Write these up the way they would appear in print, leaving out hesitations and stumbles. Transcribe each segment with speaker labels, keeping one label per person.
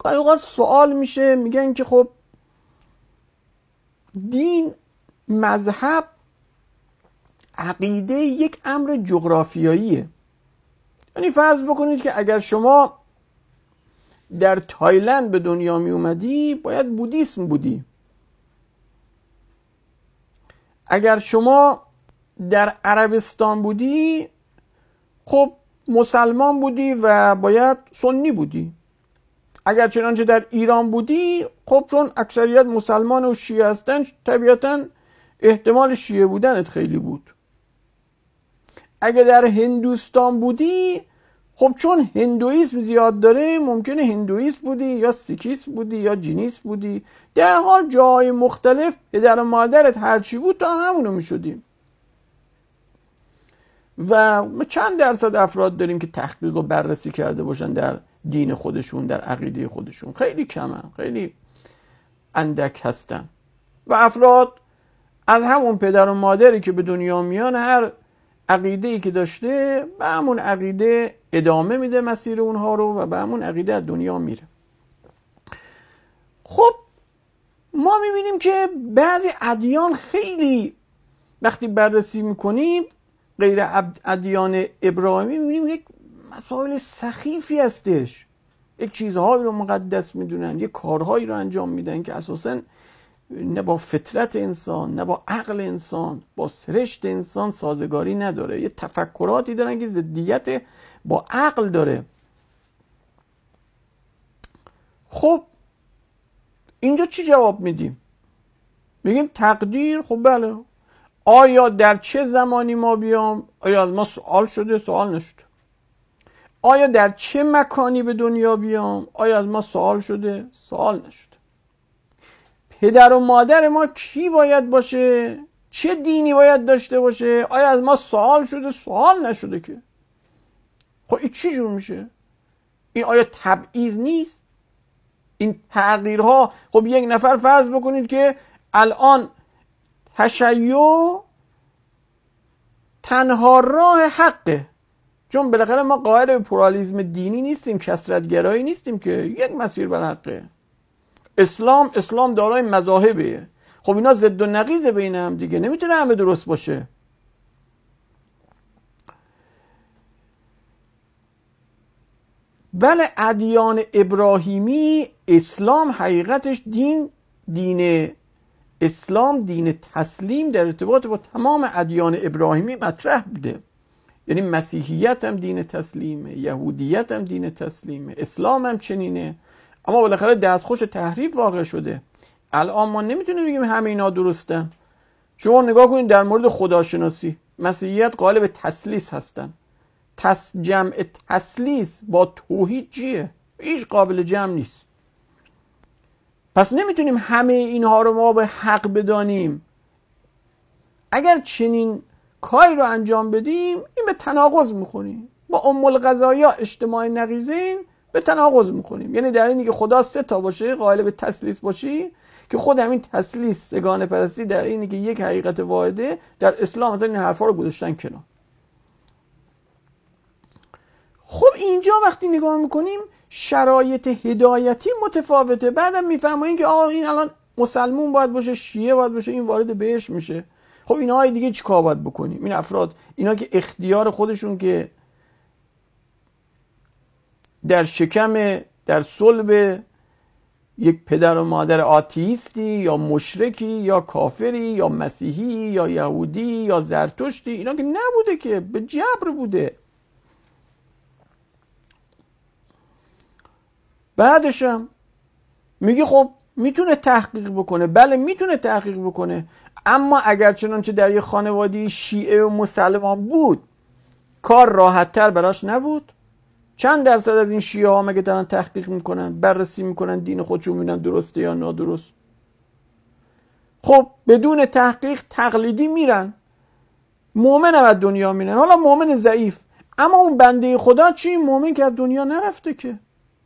Speaker 1: گاهی اوقات سوال میشه، میگن که خب دین، مذهب، عقیده یک امر جغرافیاییه. یعنی فرض بکنید که اگر شما در تایلند به دنیا می اومدی باید بودیسم بودی، اگر شما در عربستان بودی خب مسلمان بودی و باید سنی بودی، اگر چنانچه در ایران بودی خب چون اکثریت مسلمان و شیعه هستن طبیعتاً احتمال شیعه بودنت خیلی بود. اگر در هندوستان بودی خب چون هندویسم زیاد داره ممکنه هندویست بودی یا سیکیست بودی یا جینیست بودی. در حال جای مختلف پدر و مادرت هرچی بود تا همونو میشدیم. و چند درصد افراد داریم که تحقیق و بررسی کرده باشن در دین خودشون، در عقیده خودشون؟ خیلی کمن، خیلی اندک هستن. و افراد از همون پدر و مادری که به دنیا میان هر عقیده‌ای که داشته به همون عقیده ادامه میده مسیر اونها رو و به همون عقیده از دنیا میره. خب ما میبینیم که بعضی ادیان خیلی وقتی بررسی میکنیم غیر ادیان ابراهیمی میبینیم یک مسائل سخیفی هستش، یک چیزهایی رو مقدس میدونن، یک کارهایی رو انجام میدن که اساساً نه با فطرت انسان، نه با عقل انسان، با سرشت انسان سازگاری نداره. یه تفکراتی دارن که ضدیت با عقل داره. خب اینجا چی جواب میدیم؟ میگیم تقدیر. خب بله، آیا در چه زمانی ما بیام؟ آیا از ما سوال شده؟ سوال نشده. آیا در چه مکانی به دنیا بیام؟ آیا از ما سوال شده؟ سوال نشده. پدر و مادر ما کی باید باشه؟ چه دینی باید داشته باشه؟ آیا از ما سوال شده؟ سوال نشده که. خب این چی جور میشه؟ این آیا تبعیض نیست؟ این تغییرها، خب یک نفر فرض بکنید که الان تشیع تنها راه حقه، چون بالاخره ما قائل به پورالیسم دینی نیستیم، کثرت‌گرایی نیستیم که یک مسیر بر حقه. اسلام دارای مذاهبه. خب اینا ضد و نقیض بین هم دیگه، نمیتونه همه درست باشه. بله ادیان ابراهیمی، اسلام حقیقتش دین اسلام دین تسلیم در ارتباط با تمام ادیان ابراهیمی مطرح بوده. یعنی مسیحیت هم دین تسلیمه، یهودیت هم دین تسلیمه، اسلام هم چنینه. اما بالاخره دستخوش تحریف واقع شده. الان ما نمیتونیم بگیم همه اینا درستن. شما نگاه کنید در مورد خداشناسی، مسیحیت قائل به تثلیث هستن. جمع تثلیث با توحید چیه؟ هیچ قابل جمع نیست. پس نمیتونیم همه اینها رو ما به حق بدانیم. اگر چنین کاری رو انجام بدیم این به تناقض میخوریم. با ام القضایا اجتماع نقیضین به تناقض میخوریم. یعنی در اینی که خدا 3 تا باشه، قائل به تثلیث باشی، که خود همین تثلیث، سگانه پرستی، در اینی که یک حقیقت واحده، در اسلام مثلا این حرفا رو گذاشتن کنار. خب اینجا وقتی نگاه میکنیم شرایط هدایتی متفاوته. بعدم میفهمیم که این الان مسلمون باید باشه، شیعه باید باشه، این وارد بهشت میشه. خب اینها دیگه چیکار باید بکنیم؟ این افراد، اینا که اختیار خودشون که در شکم، در صلب یک پدر و مادر آتیستی یا مشرکی یا کافری یا مسیحی یا یهودی یا زرتشتی، اینا که نبوده، که به جبر بوده. بعدشم میگه خب میتونه تحقیق بکنه. بله میتونه تحقیق بکنه، اما اگر چنانچه در یه خانواده شیعه و مسلمان بود کار راحت تر براش نبود؟ چند درصد از این شیعه ها مگه دارن تحقیق میکنن، بررسی میکنن دین خودشون، میبینن درسته یا نادرست؟ خب بدون تحقیق تقلیدی میرن، مؤمن هم از دنیا میرن. حالا مؤمن ضعیف، اما اون بنده خدا چی؟ مؤمن که از دنیا نرفته که.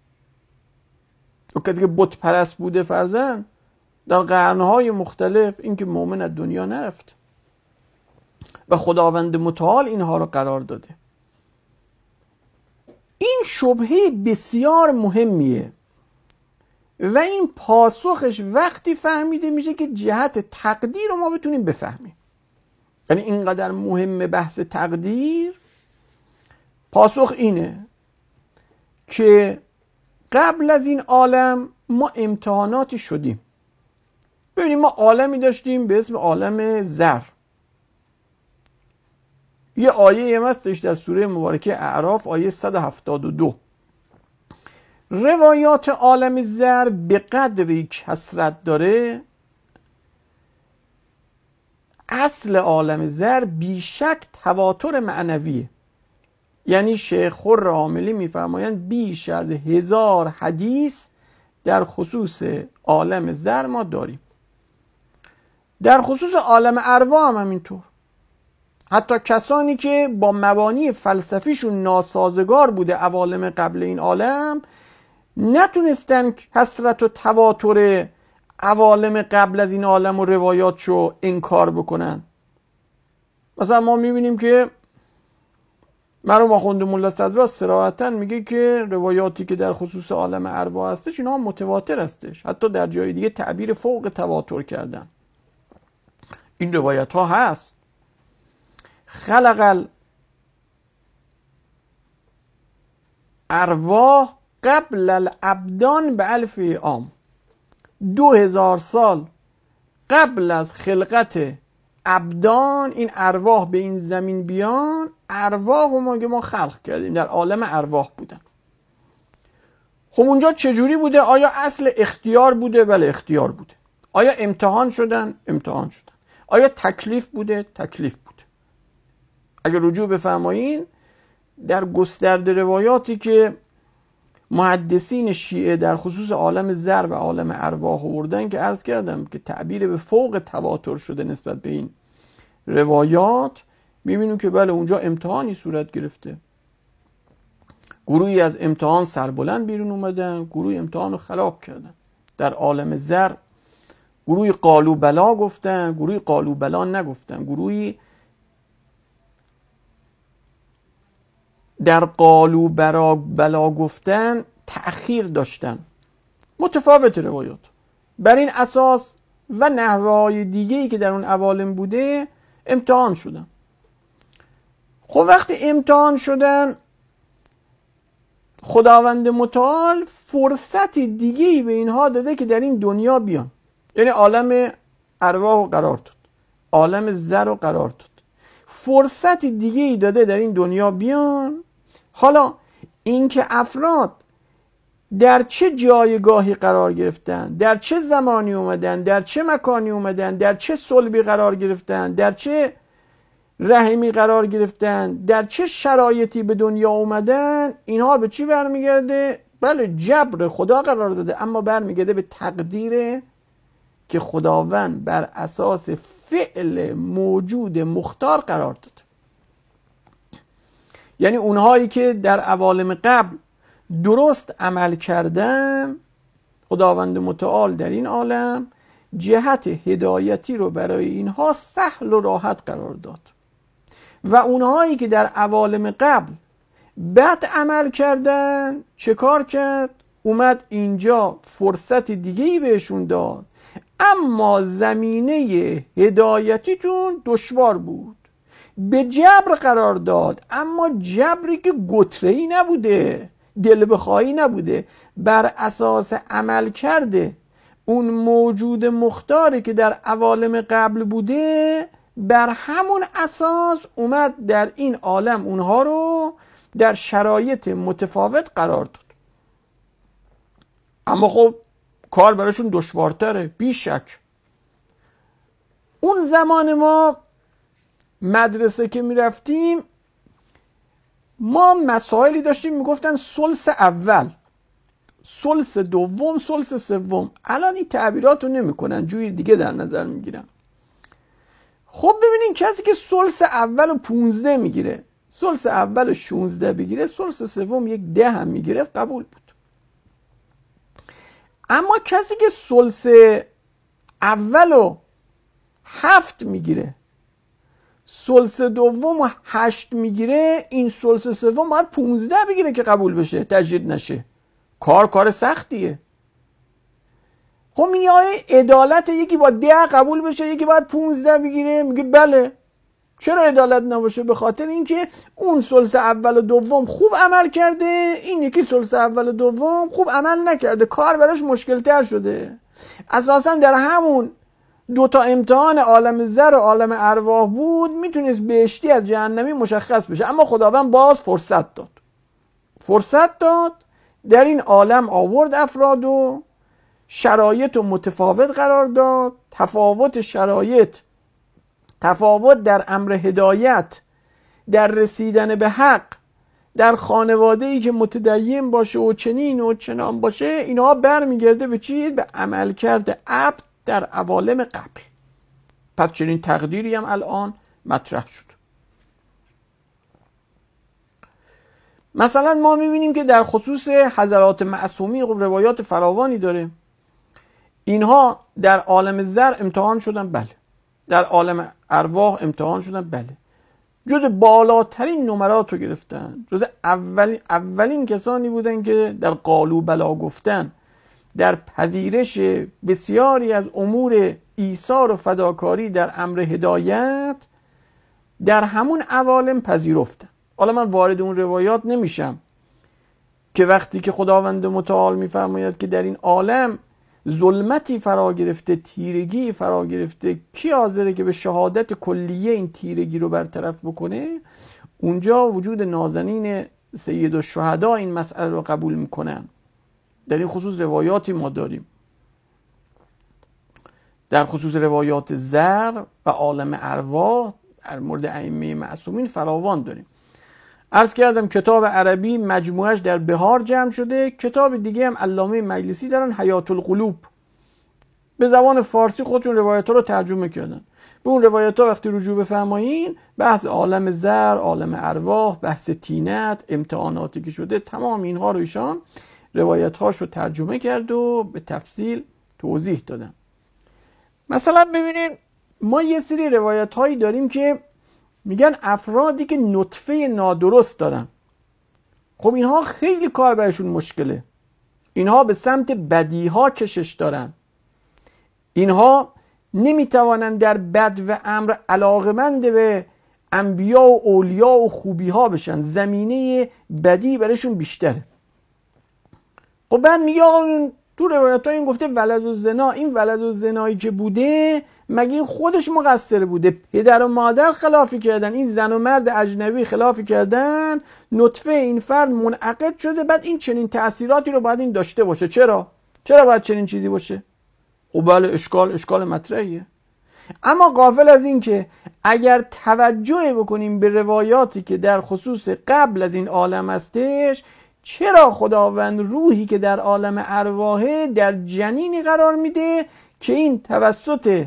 Speaker 1: و کسی که بت پرست بوده فرزن در قرنهای مختلف، این که مؤمن از دنیا نرفت و خداوند متعال اینها رو قرار داده. این شبهه بسیار مهمیه. و این پاسخش وقتی فهمیده میشه که جهت تقدیر رو ما بتونیم بفهمیم. یعنی اینقدر مهمه بحث تقدیر. پاسخ اینه که قبل از این عالم ما امتحاناتی شدیم. ببینیم ما عالمی داشتیم به اسم عالم زر. یه آیه هستش در سوره مبارکه اعراف، آیه 172. روایات عالم زر به قدری کثرت داره، اصل عالم زر بیشک تواتر معنویه. یعنی شیخ خر عاملی میفرمایند بیش از 1000 حدیث در خصوص عالم زر ما داریم. در خصوص عالم ارواح هم همینطور. حتی کسانی که با مبانی فلسفیشون ناسازگار بوده عوالم قبل این عالم، نتونستن کثرت و تواتر عوالم قبل از این عالم و روایاتشو انکار بکنن. مثلا ما میبینیم که مرحوم آخوند ملا صدرا صراحتاً میگه که روایاتی که در خصوص عالم ارواح هستش اینها متواتر هستش. حتی در جای دیگه تعبیر فوق تواتر کردن. این روایت ها هست. خلق الارواح قبل الابدان به 1000 عام. 2000 سال قبل از خلقت ابدان این ارواح به این زمین بیان، ارواح ما خلق کردیم، در عالم ارواح بودن. خب اونجا چجوری بوده؟ آیا اصل اختیار بوده؟ بله اختیار بوده. آیا امتحان شدن؟ امتحان شدن. آیا تکلیف بوده؟ تکلیف بوده. اگر رجوع بفرمایین در گسترده روایاتی که محدثین شیعه در خصوص عالم زر و عالم ارواح آوردن که عرض کردم که تعبیر به فوق تواتر شده نسبت به این روایات، میبینیم که بله اونجا امتحانی صورت گرفته. گروهی از امتحان سربلند بیرون اومدن، گروهی امتحان رو خراب کردن. در عالم زر گروهی قالو بلا گفتن، گروهی قالو بلا نگفتن، گروهی در قالو بلا گفتن تأخیر داشتن. متفاوت روایات. بر این اساس و نحوهای دیگه‌ای که در اون عوالم بوده امتحان شدن. خب وقتی امتحان شدن، خداوند متعال فرصت دیگه‌ای به اینها داده که در این دنیا بیان. یعنی عالم ارواح رو قرار داد، عالم زر رو قرار داد، فرصت دیگه‌ای داده در این دنیا بیان. حالا اینکه افراد در چه جایگاهی قرار گرفتن، در چه زمانی اومدن، در چه مکانی اومدن، در چه صلبی قرار گرفتن، در چه رحمی قرار گرفتن، در چه شرایطی به دنیا اومدن، اینها به چی برمیگرده؟ بله جبر خدا قرار داده، اما برمیگرده به تقدیر که خداوند بر اساس فعل موجود مختار قرار داده. یعنی اونهایی که در عوالم قبل درست عمل کردن، خداوند متعال در این عالم جهت هدایتی رو برای اینها سهل و راحت قرار داد. و اونهایی که در عوالم قبل بد عمل کردن، چه کار کرد؟ اومد اینجا فرصت دیگه‌ای بهشون داد، اما زمینه هدایتیتون دشوار بود، به جبر قرار داد، اما جبری که گتره‌ای نبوده، دل بخواهی نبوده، بر اساس عمل کرده اون موجود مختاری که در عوالم قبل بوده، بر همون اساس اومد در این عالم اونها رو در شرایط متفاوت قرار داد. اما خب کار براشون دشوارتره، بیشک. اون زمان ما مدرسه که میرفتیم، ما مسائلی داشتیم میگفتن ثلث اول، ثلث دوم، ثلث سوم. الان این تعبیرات رو نمیکنن، جوری دیگه در نظر میگیرن. خب ببینین کسی که ثلث اول 15 میگیره، ثلث اول 16 بگیره، ثلث سوم 10 هم میگرفت، قبول بود. اما کسی که ثلث اول 7 میگیره، ثلث دوم 8 میگیره، این ثلث سوم باید 15 بگیره که قبول بشه، تجدید نشه. کار سختیه. خب میگه عدالت یکی با 10 قبول بشه یکی باید 15 بگیره؟ میگه بله. چرا عدالت نباشه؟ به خاطر اینکه اون ثلث اول و دوم خوب عمل کرده، این یکی ثلث اول و دوم خوب عمل نکرده، کار براش مشکل تر شده. اساسا در همون 2 تا امتحان عالم زر و عالم ارواح بود میتونست بهشتی از جهنمی مشخص بشه، اما خداوند باز فرصت داد در این عالم آورد افراد و شرایط رو متفاوت قرار داد. تفاوت شرایط، تفاوت در امر هدایت، در رسیدن به حق، در خانواده‌ای که متدین باشه و چنین و چنان باشه، اینها برمیگرده به چی؟ به عملکرد عبد در عوالم قبل. پس چنین تقدیری هم الان مطرح شد. مثلا ما میبینیم که در خصوص حضرات معصومی روایات فراوانی داره. اینها در عالم زر امتحان شدن، بله. در عالم ارواح امتحان شدن، بله. جز بالاترین نمرات رو گرفتن، جز اولین کسانی بودن که در قالو بلا گفتن، در پذیرش بسیاری از امور ایثار و فداکاری در امر هدایت در همون عوالم پذیرفتن. حالا من وارد اون روایات نمیشم که وقتی که خداوند متعال میفرماید که در این عالم ظلمتی فرا گرفته، تیرگی فرا گرفته، کی حاضره که به شهادت کلیه این تیرگی رو برطرف بکنه؟ اونجا وجود نازنین سید الشهدا این مسئله رو قبول میکنن. در این خصوص روایاتی ما داریم، در خصوص روایات زر و عالم ارواح در مورد ائمه معصومین فراوان داریم. عرض کردم کتاب عربی مجموعش در بهار جمع شده، کتاب دیگه هم علامه مجلسی دارن، حیات القلوب، به زبان فارسی خودشون روایت ها رو ترجمه کردن. به اون روایت ها وقتی رجوع بفرمایین، بحث عالم زر، عالم ارواح، بحث تینت، امتحاناتی که شده، تمام اینها رو ایشان روایت هاش رو ترجمه کرد و به تفصیل توضیح دادن. مثلا ببینید ما یه سری روایت هایی داریم که میگن افرادی که نطفه نادرست دارن، خب اینها خیلی کار برشون مشکله، اینها به سمت بدیها کشش دارن، اینها نمیتوانن در بد و امر علاقمند به انبیا و اولیا و خوبی ها بشن، زمینه بدی برشون بیشتره. خب بعد میگه تو روایت ها این گفته ولد و زنا، این ولد و زنایی که بوده مگه این خودش مقصر بوده؟ پدر و مادر خلافی کردن، این زن و مرد اجنبی خلافی کردن، نطفه این فرد منعقد شده، بعد این چنین تأثیراتی رو باید این داشته باشه. چرا باید چنین چیزی باشه؟ خب بله، اشکال مطرحیه. اما غافل از این که اگر توجه بکنیم به روایاتی که در خصوص قبل از این عالم هستش، چرا خداوند روحی که در عالم ارواحه در جنینی قرار میده که این توسط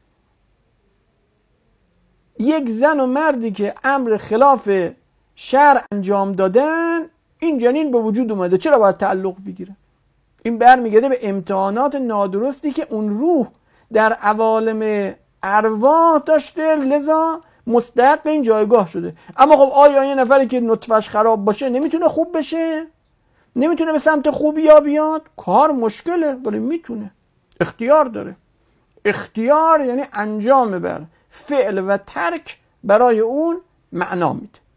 Speaker 1: یک زن و مردی که امر خلاف شرع انجام دادن این جنین به وجود اومده، چرا باید تعلق بگیره؟ این برمیگرده به امتحانات نادرستی که اون روح در عوالم ارواح داشته، لذا مستحق این جایگاه شده. اما خب آیا یه نفری که نطفه‌اش خراب باشه نمیتونه خوب بشه؟ نمیتونه به سمت خوبی یا بیاد؟ کار مشکله، ولی میتونه، اختیار داره. اختیار یعنی انجام بر فعل و ترک برای اون معنا میده.